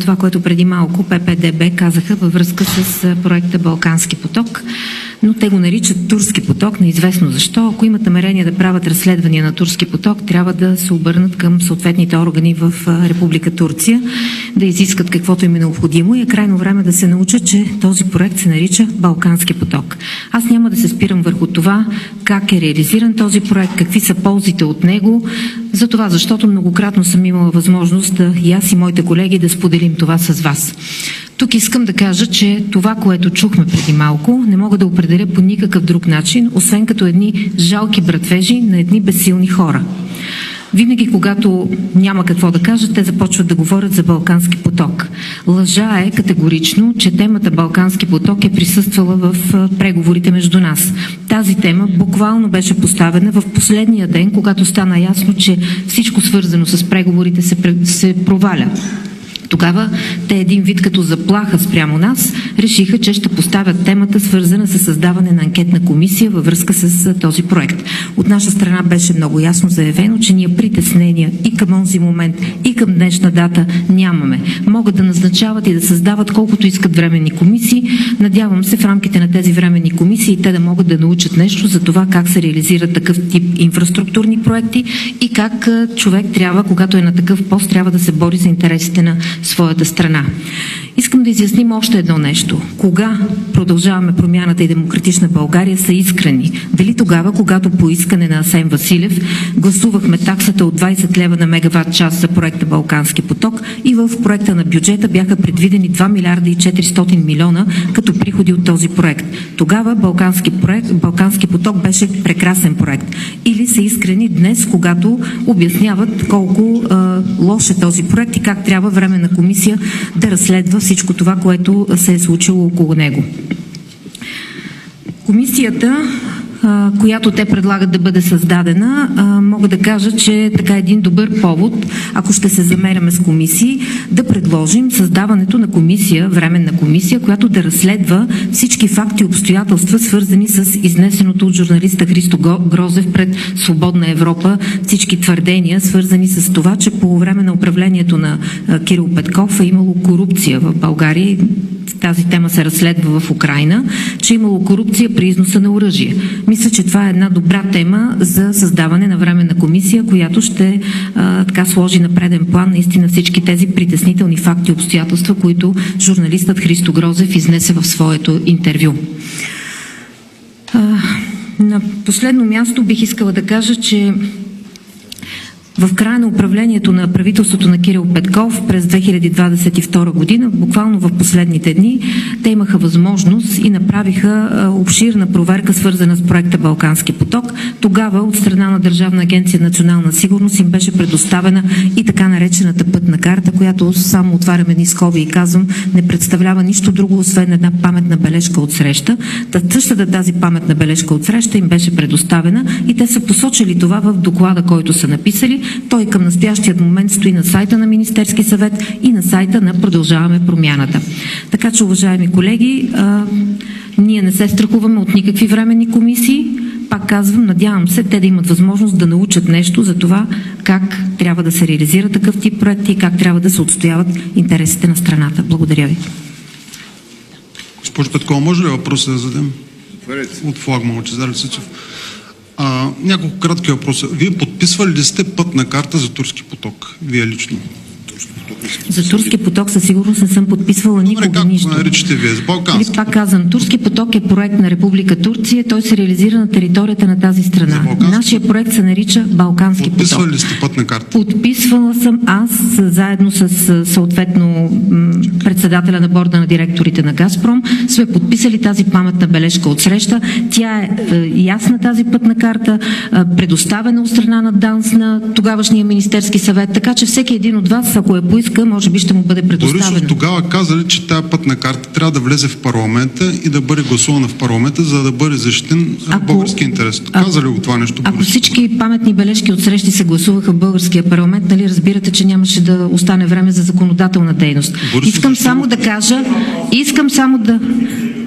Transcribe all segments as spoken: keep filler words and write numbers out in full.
това, което преди малко П П Д Б казаха във връзка с проекта Балкански поток, но те го наричат Турски поток, неизвестно защо. Ако имат намерение да правят разследвания на Турски поток, трябва да се обърнат към съответните органи в Република Турция, да изискат каквото им е необходимо и е крайно време да се научат, че този проект се нарича Балкански поток. Аз няма да се спирам върху това как е реализиран този проект, какви са ползите от него, за това, защото многократно съм имала възможност да и аз и моите колеги да споделим това с вас. Тук искам да кажа, че това, което чухме преди малко, не мога да определя по никакъв друг начин, освен като едни жалки братвежи на едни безсилни хора. Винаги, когато няма какво да кажат, те започват да говорят за Балкански поток. Лъжа е категорично, че темата Балкански поток е присъствала в преговорите между нас. Тази тема буквално беше поставена в последния ден, когато стана ясно, че всичко свързано с преговорите се, се проваля. Тогава те един вид като заплаха спрямо нас решиха, че ще поставят темата, свързана с създаване на анкетна комисия във връзка с този проект. От наша страна беше много ясно заявено, че ние притеснения и към онзи момент, и към днешна дата нямаме. Могат да назначават и да създават колкото искат временни комисии. Надявам се в рамките на тези временни комисии те да могат да научат нещо за това как се реализират такъв тип инфраструктурни проекти и как човек трябва, когато е на такъв пост, трябва да се бори за интересите на своята страна. Искам да изясним още едно нещо. Кога Продължаваме промяната и Демократична България са искрени? Дали тогава, когато по искане на Асен Василев гласувахме таксата от двайсет лева на мегаватт час за проекта Балкански поток и в проекта на бюджета бяха предвидени два милиарда и четиристотин милиона като приходи от този проект. Тогава Балкански, проект, Балкански поток беше прекрасен проект. Или са искрени днес, когато обясняват колко а, лош е този проект и как трябва временна комисия да разследва всичко това, което се е случило около него. Комисията, която те предлагат да бъде създадена, мога да кажа, че така един добър повод, ако ще се замеряме с комисии, да предложим създаването на комисия, временна комисия, която да разследва всички факти и обстоятелства, свързани с изнесеното от журналиста Христо Грозев пред Свободна Европа, всички твърдения, свързани с това, че по време на управлението на Кирил Петков е имало корупция в България. Тази тема се разследва в Украйна, че е имало корупция при износа на оръжие. Мисля, че това е една добра тема за създаване на временна комисия, която ще а, така сложи на преден план наистина всички тези притеснителни факти и обстоятелства, които журналистът Христо Грозев изнесе в своето интервю. А, на последно място бих искала да кажа, че в края на управлението на правителството на Кирил Петков през две хиляди двадесет и втора година, буквално в последните дни, те имаха възможност и направиха обширна проверка, свързана с проекта Балкански поток. Тогава от страна на Държавна агенция национална сигурност им беше предоставена и така наречената пътна карта, която само отварям едни скоби и казвам, не представлява нищо друго, освен една паметна бележка от среща. Та същата тази паметна бележка от среща им беше предоставена и те са посочили това в доклада, който са написали. Той към настоящият момент стои на сайта на Министерски съвет и на сайта на Продължаваме промяната. Така че, уважаеми колеги, а, ние не се страхуваме от никакви временни комисии. Пак казвам, надявам се те да имат възможност да научат нещо за това как трябва да се реализира такъв тип проекти и как трябва да се отстояват интересите на страната. Благодаря ви. Госпожо Петкова, може ли въпроса да зададем? От флагмана, Лъчезар Лисичев. А, няколко кратки въпроса. Вие подписвали ли сте пътна карта за Турски поток? Вие лично? За Турски поток със сигурност не съм подписвала никога как нищо. Как наричате вие? С Балкански? Пак казвам, Турски поток е проект на Република Турция. Той се реализира на територията на тази страна. Нашия проект се нарича Балкански поток. Подписвали ли сте пътна карта? Подписвала съм аз, заедно с съответно председателя на борда на директорите на Газпром, сме подписали тази паметна бележка от среща. Тя е, е ясна, тази пътна карта, е, предоставена от страна на ДАНС на тогавашния Министерски съвет, така че всеки един от вас, ако е поиска, може би ще му бъде предоставена. Борисов тогава казали, че тази пътна карта трябва да влезе в парламента и да бъде гласувана в парламента, за да бъде защитен български интерес. Казали го това нещо? Ако Борисов? всички паметни бележки от срещи се гласуваха в българския парламент, нали разбирате, че нямаше да остане време за законодателна дейност. Борисов, искам защо? само да кажа, искам само да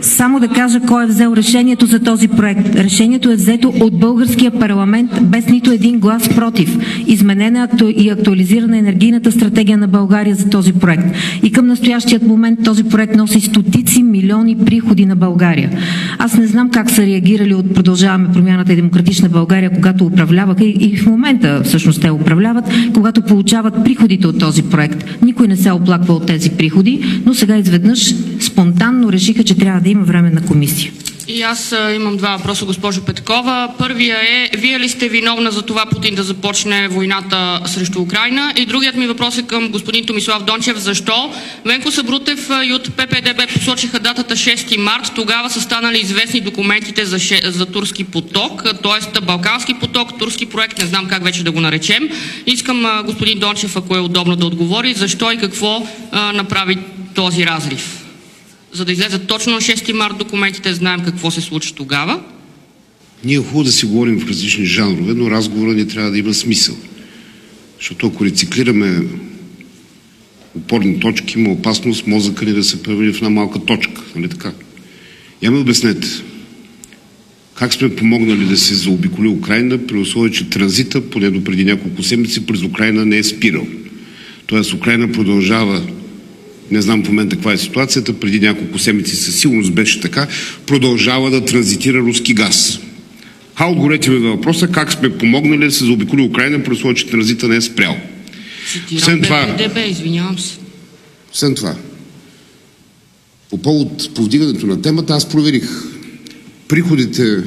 Само да кажа кой е взел решението за този проект. Решението е взето от българския парламент без нито един глас против. Изменена и актуализирана енергийната стратегия на България за този проект. И към настоящият момент този проект носи стотици милиони приходи на България. Аз не знам как са реагирали от Продължаваме промяната и Демократична България, когато управляваха и, и в момента всъщност те управляват, когато получават приходите от този проект. Никой не се оплаква от тези приходи, но сега изведнъж спонтанно решиха, че трябва да има временна комисия. И аз а, имам два въпроса, госпожо Петкова. Първия е, вие ли сте виновна за това Путин да започне войната срещу Украйна? И другият ми въпрос е към господин Томислав Дончев. Защо? Венко Сабрутев и от П П Д Б посочиха датата шести март. Тогава са станали известни документите за, за турски поток, т.е. Балкански поток, турски проект, не знам как вече да го наречем. Искам а, господин Дончев, ако е удобно да отговори, защо и какво а, направи този разрив? За да излезат точно на шести март документите, знаем какво се случи тогава. Ние е хубаво да си говорим в различни жанрове, но разговорът не трябва да има смисъл. Защото ако рециклираме опорни точки, има опасност мозъка ни да се превърне в една малка точка. Нали така? Я ме обяснете. Как сме помогнали да се заобиколи Украйна, при условие, че транзита, поне до преди няколко седмици, през Украйна не е спирал. Тоест Украйна продължава. Не знам в момента каква е ситуацията, преди няколко седмици със сигурност беше така, продължава да транзитира руски газ. Ха, отговорете ми на въпроса, как сме помогнали да се заобиколи Украйна, при условие, че транзита не е спрял. Освен това, Д Б, извинявам се. Освен това, по повод повдигането на темата, аз проверих приходите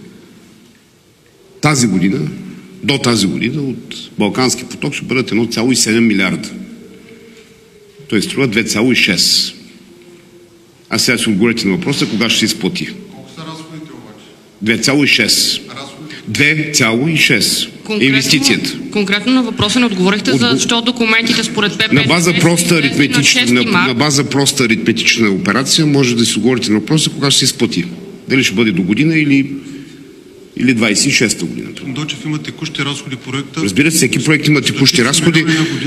тази година, до тази година от Балкански поток ще бъдат едно цяло и седем милиарда. Той струва две цяло и шест. А сега ще отговорите на въпроса, кога ще се изплати. Колко са разходите обаче? две цяло и шест. две цяло и шест. Инвестицията. Конкретно на въпроса не отговорихте, Отго... защо документите според П П Д на база проста аритметична, на, на база проста аритметична операция може да си отговорите на въпроса, кога ще се изплати. Дали ще бъде до година или, или двадесет и шеста година. Дочев има текущи разходи проекта. Разбира се, всеки проект има текущи разходи.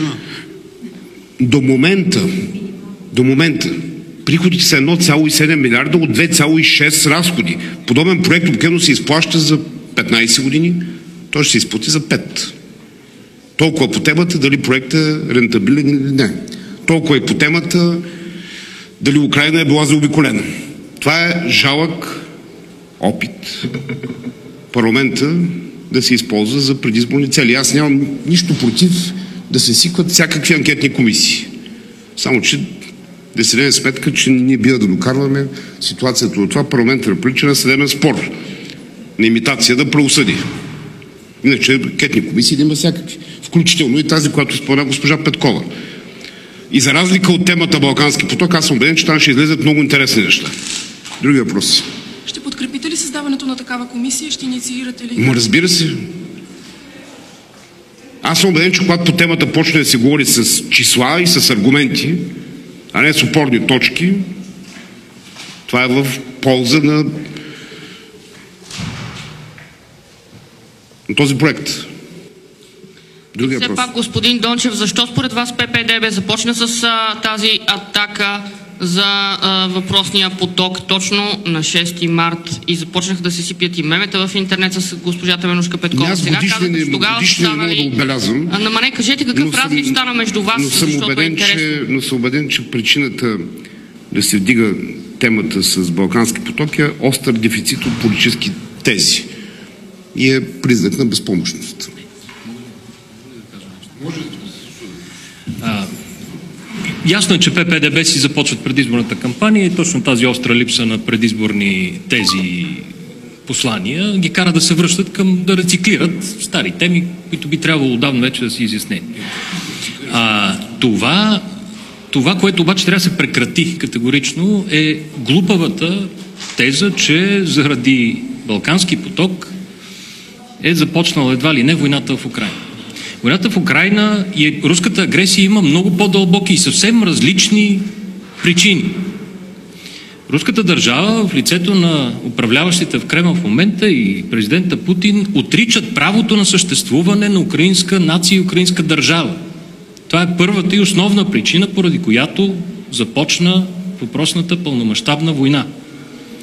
До момента, до момента, приходите са едно цяло и седем милиарда от две цяло и шест разходи. Подобен проект обикновено се изплаща за петнадесет години, той ще се изплати за пет. Толкова по темата дали проектът е рентабилен или не. Толкова и по темата дали Украйна е била заобиколена. Това е жалък опит парламента да се използва за предизборни цели. Аз нямам нищо против да се свикват всякакви анкетни комисии. Само, че да се даде сметка, че ние бива да докарваме ситуацията от това парламентът да прилича на съдебен спор, на имитация да правосъди. Иначе анкетни комисии да има всякакви. Включително и тази, която спомена госпожа Петкова. И за разлика от темата Балкански поток, аз съм убеден, че там ще излезат много интересни неща. Други въпрос. Ще подкрепите ли създаването на такава комисия? Ще инициирате ли? Ма разбира се. Аз съм убеден, че когато по темата почне да се говори с числа и с аргументи, а не с опорни точки, това е в полза на, на този проект. Другия Все въпрос. пак, господин Дончев, защо според вас П П Д Б започна с а, тази атака за а, въпросния поток точно на шести март и започнаха да се сипят и мемета в интернет с госпожа Теменужка Петкова? Аз Сега казвате, че тогава са станали... да отбелязвам. А, ама не, кажете какъв разлив стана между вас, но съм защото убеден, е интересно. че, но съм убеден, че причината да се вдига темата с Балкански поток е остър дефицит от политически тези и е признак на безпомощност. А, ясно е, че П П Д Б си започват предизборната кампания и точно тази остра липса на предизборни тези послания ги кара да се връщат към да рециклират стари теми, които би трябвало отдавна вече да си изяснени. А, това, това, което обаче трябва да се прекрати категорично, е глупавата теза, че заради Балкански поток е започнала едва ли не войната в Украйна. Войната в Украйна и руската агресия има много по-дълбоки и съвсем различни причини. Руската държава в лицето на управляващите в Кремъл в момента и президента Путин отричат правото на съществуване на украинска нация и украинска държава. Това е първата и основна причина, поради която започна въпросната пълномащабна война.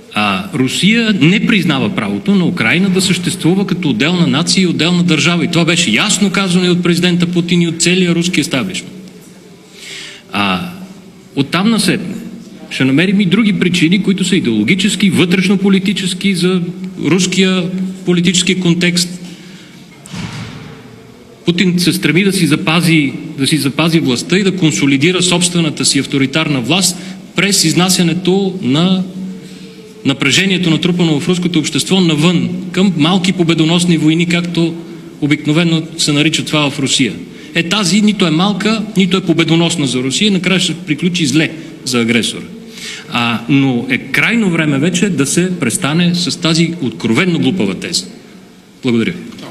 А, Русия не признава правото на Украйна да съществува като отделна нация и отделна държава. И това беше ясно казано и от президента Путин и от целия руски естаблишмент. А оттам насетне ще намерим и други причини, които са идеологически, вътрешно-политически за руския политически контекст. Путин се стреми да си запази, да си запази властта и да консолидира собствената си авторитарна власт през изнасянето на напрежението, натрупано в руското общество, навън, към малки победоносни войни, както обикновено се нарича това в Русия. Е, тази нито е малка, нито е победоносна за Русия, накрая ще приключи зле за агресора. А, но е крайно време вече да се престане с тази откровенно глупава теза. Благодаря ви.